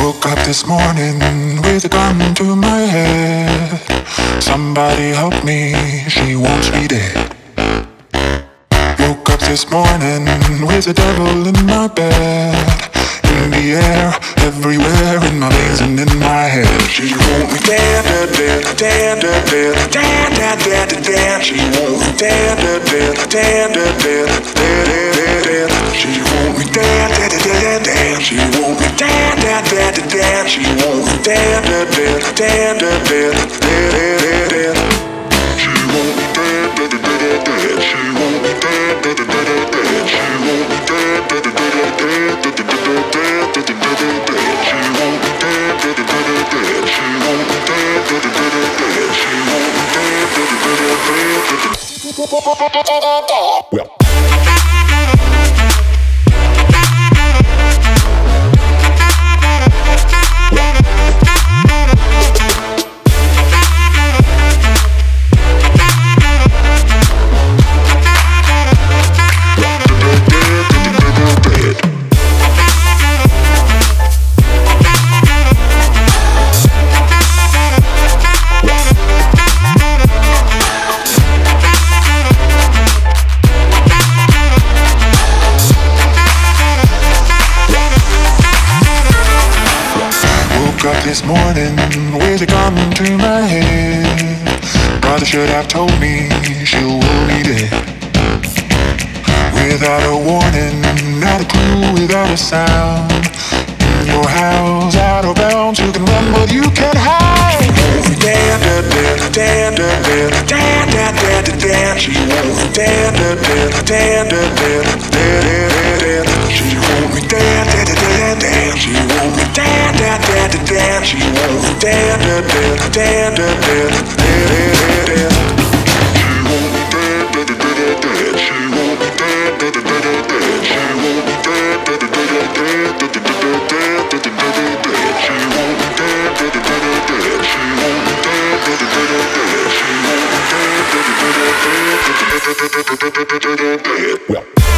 Woke up this morning with a gun to my head. Somebody help me, she wants me dead. Woke up this morning with the devil in my bed. In the air, everywhere, in my veins and in my head. She won't me dead, dead, dead, dead, dead, dead, dead, dead, dead. She won't me dead, dead, dead, dead, dead, dead, dead. She won't me dead, dead, dead, dead. She won't me dead, dead, dead, dead. She won't me dead, dead, dead, dead, dead, dead, dead. She won't me dead, dead, dead, dead. She won't me dead, dead, dead, dead. She won't me dead, dead, dead, dead, dead, dead. Well. This morning with a gun to my head. Brother should have told me she will be dead. Without a warning, not a clue, without a sound. In your house, out of bounds, you can run but you can't hide. Dead, dead, dead, dead, dead, dead, dead, dead, dead. She won't be dead, dead, dead, dead, dead, dead, dead. She won't be dead, dead, dead, dead. She won't be dead, dead, dead, dead. She won't be dead, dead, dead, dead, dead, dead, dead. She won't be dead, dead, dead, dead. She won't be dead, dead, dead, dead. She won't be dead, dead, dead, dead, dead, dead, dead. She won't be dead, dead, dead, dead. She won't be dead, dead, dead, dead. She won't be dead, dead, dead, dead, dead, dead, dead, dead. Well.